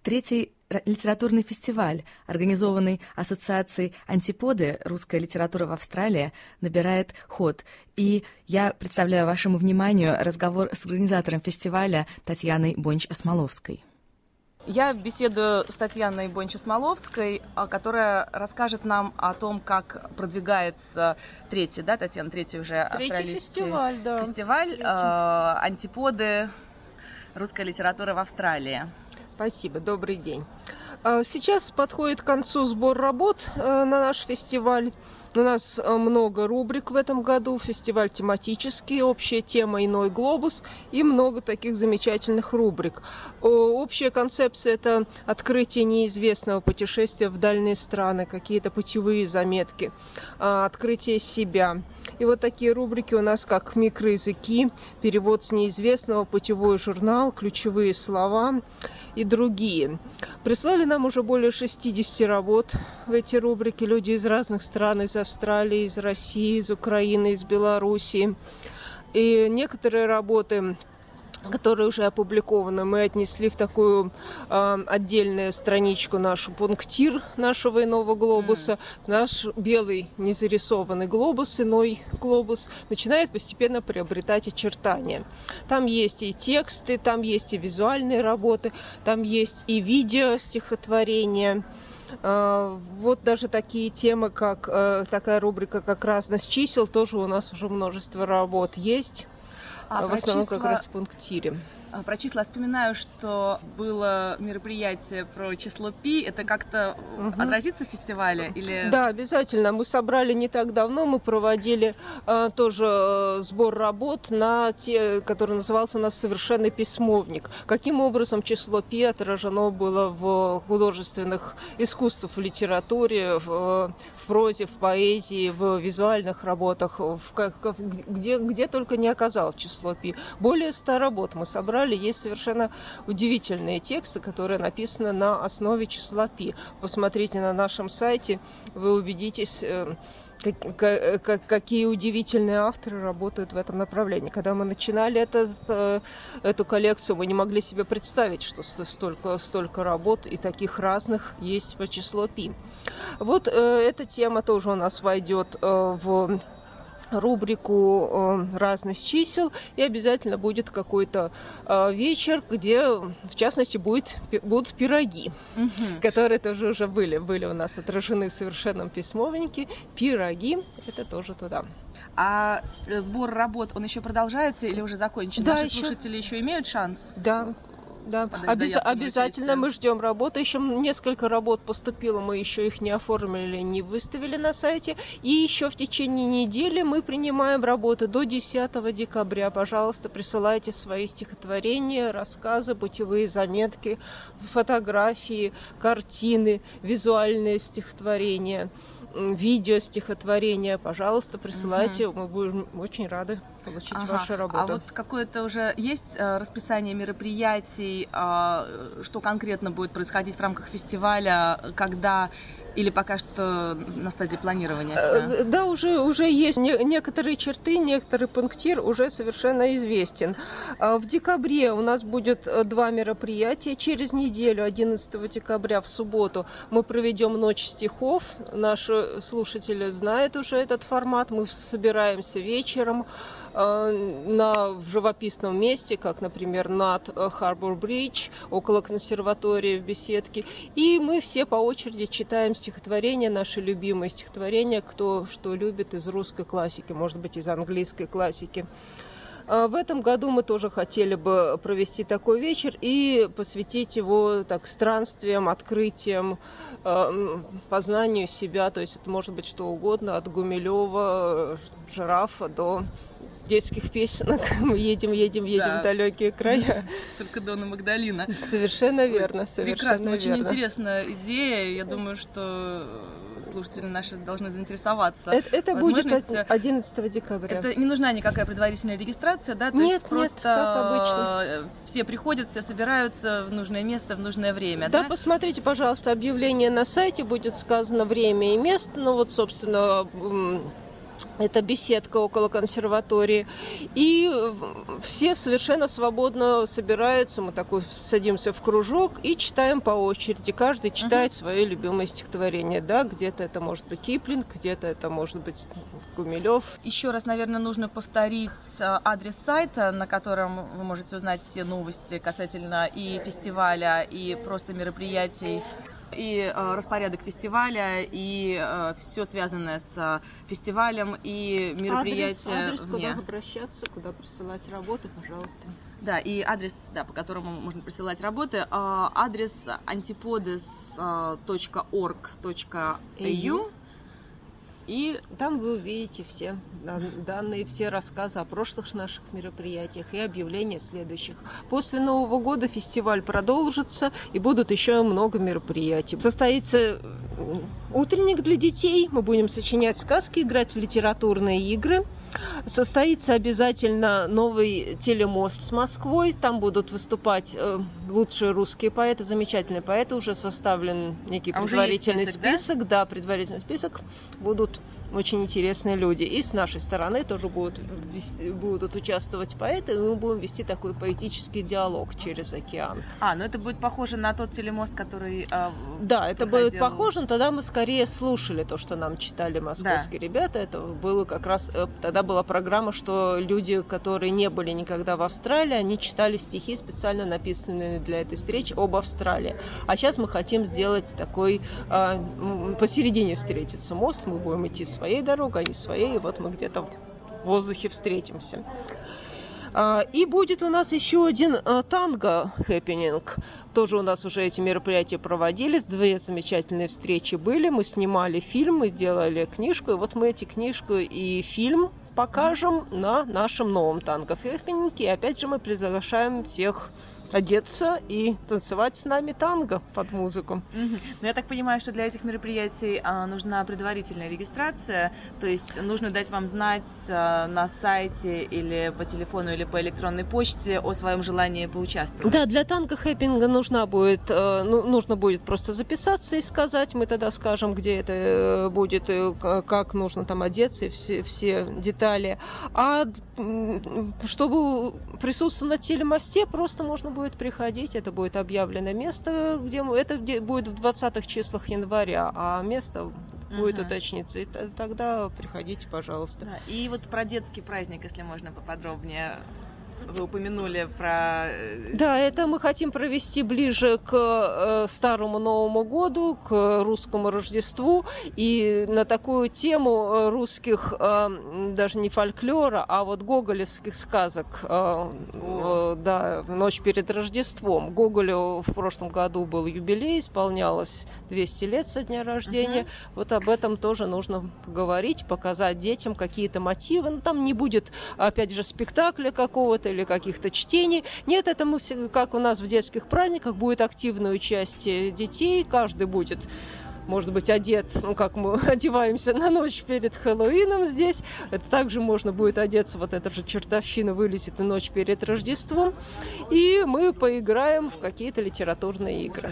Третий литературный фестиваль, организованный Ассоциацией «Антиподы. Русская литература в Австралии», набирает ход. И я представляю вашему вниманию разговор с организатором фестиваля Татьяной Бонч-Осмоловской. Я беседую с Татьяной Бонч-Осмоловской, которая расскажет нам о том, как продвигается третий, да, Татьяна, третий уже австралийский фестиваль «Антиподы. Русская литература в Австралии». Спасибо, добрый день. Сейчас подходит к концу сбор работ на наш фестиваль. У нас много рубрик в этом году. Фестиваль тематический, общая тема «Иной глобус» и много таких замечательных рубрик. Общая концепция – это открытие неизвестного, путешествия в дальние страны, какие-то путевые заметки, открытие себя. И вот такие рубрики у нас, как микроязыки, перевод с неизвестного, путевой журнал, ключевые слова и другие. Прислали нам уже более 60 работ в эти рубрики. Люди из разных стран, из Австралии, из России, из Украины, из Белоруссии. И некоторые работы, которые уже опубликованы, мы отнесли в такую отдельную страничку нашу пунктир нашего иного глобуса. Наш белый незарисованный глобус, иной глобус, начинает постепенно приобретать очертания. Там есть и тексты, там есть и визуальные работы, там есть и видео стихотворения. Вот даже такие темы, как такая рубрика, как «Разность чисел», тоже у нас уже множество работ есть. В основном как раз в пунктире. Про числа вспоминаю, что было мероприятие про число π. Это как-то отразится в фестивале? Или... Да, обязательно. Мы собрали не так давно, мы проводили тоже сбор работ на те, который назывался у нас «Совершенный письмовник». Каким образом число π отражено было в художественных искусствах, в литературе, в прозе, в поэзии, в визуальных работах, где только не оказалось число π. Более 100 работ мы собрали. Есть совершенно удивительные тексты, которые написаны на основе числа π. Посмотрите на нашем сайте, вы убедитесь, какие удивительные авторы работают в этом направлении. Когда мы начинали эту коллекцию, мы не могли себе представить, что столько работ и таких разных есть по числу π. Вот эта тема тоже у нас войдет в рубрику «Разность чисел», и обязательно будет какой-то вечер, где, в частности, будут пироги, которые тоже уже были у нас отражены в «Совершенном письмовнике». Пироги – это тоже туда. А сбор работ, он еще продолжается или уже закончен? Да, Наши слушатели еще имеют шанс? Да, обязательно мы ждем работы. Еще несколько работ поступило, мы еще их не оформили, не выставили на сайте. И еще в течение недели мы принимаем работы до 10 декабря. Пожалуйста, присылайте свои стихотворения, рассказы, путевые заметки, фотографии, картины, визуальные стихотворения, видео стихотворения. Пожалуйста, присылайте, мы будем очень рады получить ваши работы. А вот какое-то уже есть расписание мероприятий, что конкретно будет происходить в рамках фестиваля, когда или пока что на стадии планирования все? Да, уже есть некоторые черты, некоторый пунктир уже совершенно известен. В декабре у нас будет 2 мероприятия. Через неделю, 11 декабря, в субботу, мы проведем «Ночь стихов». Наши слушатели знают уже этот формат. Мы собираемся вечером в живописном месте, как, например, над Харбор-Бридж, около консерватории в беседке. И мы все по очереди читаем стихотворения, наши любимые стихотворения, кто что любит из русской классики, может быть, из английской классики. В этом году мы тоже хотели бы провести такой вечер и посвятить его так странствиям, открытиям, познанию себя. То есть это может быть что угодно, от Гумилева, Жирафа до детских песенок. Мы едем в далекие края. Только Дона Магдалина. Совершенно верно, Прекрасно, очень интересная идея. Я думаю, что слушатели наши должны заинтересоваться. Это будет 11 декабря. Это не нужна никакая предварительная регистрация, да? То нет, есть просто как обычно. Все приходят, все собираются в нужное место, в нужное время, да? Да, посмотрите, пожалуйста, объявление на сайте, будет сказано время и место. Ну вот, собственно, Это беседка около консерватории. И все совершенно свободно собираются. Мы такой садимся в кружок и читаем по очереди. Каждый читает свое любимое стихотворение. Да, где-то это может быть Киплинг, где-то это может быть Гумилев. Еще раз, наверное, нужно повторить адрес сайта, на котором вы можете узнать все новости касательно и фестиваля, и просто мероприятий, и распорядок фестиваля, и все связанное с фестивалем, и мероприятия. Адрес, куда обращаться, куда присылать работы, пожалуйста. Да, и адрес, да, по которому можно присылать работы. Адрес antipodes.org.au. И там вы увидите все данные, все рассказы о прошлых наших мероприятиях и объявления следующих. После Нового года фестиваль продолжится, и будут еще много мероприятий. Состоится утренник для детей, мы будем сочинять сказки, играть в литературные игры. Состоится обязательно новый телемост с Москвой. Там будут выступать лучшие русские поэты, замечательные поэты. Уже составлен некий предварительный список. Да, предварительный список. Будут очень интересные люди. И с нашей стороны тоже будут участвовать поэты, и мы будем вести такой поэтический диалог через океан. Ну это будет похоже на тот телемост, который Да, это будет похоже, но тогда мы скорее слушали то, что нам читали московские ребята. Это было как раз... Тогда была программа, что люди, которые не были никогда в Австралии, они читали стихи, специально написанные для этой встречи об Австралии. А сейчас мы хотим сделать такой... посередине встретиться мост, мы будем идти своей дорогой, они своей, и вот мы где-то в воздухе встретимся. И будет у нас еще один танго-хэппининг. Тоже у нас уже эти мероприятия проводились, 2 замечательные встречи были, мы снимали фильм, мы сделали книжку, и вот мы эти книжку и фильм покажем на нашем новом танго-хэппининге. И опять же мы приглашаем всех одеться и танцевать с нами танго под музыку. Но я так понимаю, что для этих мероприятий нужна предварительная регистрация, то есть нужно дать вам знать на сайте или по телефону, или по электронной почте о своем желании поучаствовать. Да, для танго-хэппинга нужно будет просто записаться и сказать, мы тогда скажем, где это будет, как нужно там одеться и все детали. А чтобы присутствовать на телемосте, просто можно будет приходить, это будет объявлено место, где это будет в 20-х числах января, а место будет уточниться, и тогда приходите, пожалуйста. Да, и вот про детский праздник, если можно поподробнее. Вы упомянули про... Да, это мы хотим провести ближе к Старому Новому году, к русскому Рождеству. И на такую тему русских, даже не фольклора, а вот гоголевских сказок, да, «Ночь перед Рождеством». Гоголю в прошлом году был юбилей, исполнялось 200 лет со дня рождения. Вот об этом тоже нужно поговорить, показать детям какие-то мотивы. Ну, там не будет, опять же, спектакля какого-то или каких-то чтений. Нет, это мы все, как у нас в детских праздниках, будет активное участие детей. Каждый будет, может быть, одет, как мы одеваемся на ночь перед Хэллоуином здесь. Это также можно будет одеться, вот эта же чертовщина вылезет и ночь перед Рождеством. И мы поиграем в какие-то литературные игры.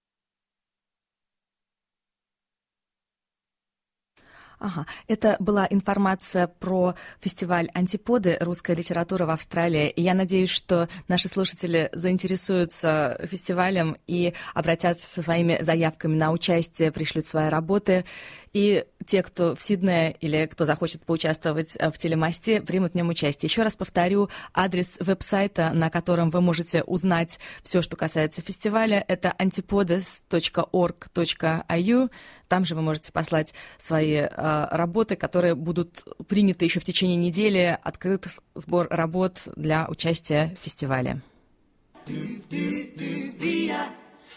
Это была информация про фестиваль «Антиподы. Русская литература в Австралии». И я надеюсь, что наши слушатели заинтересуются фестивалем и обратятся со своими заявками на участие, пришлют свои работы. И те, кто в Сиднее или кто захочет поучаствовать в телемосте, примут в нем участие. Еще раз повторю, адрес веб-сайта, на котором вы можете узнать все, что касается фестиваля, это antipodes.org.au. Там же вы можете послать свои работы, которые будут приняты еще в течение недели. Открыт сбор работ для участия в фестивале.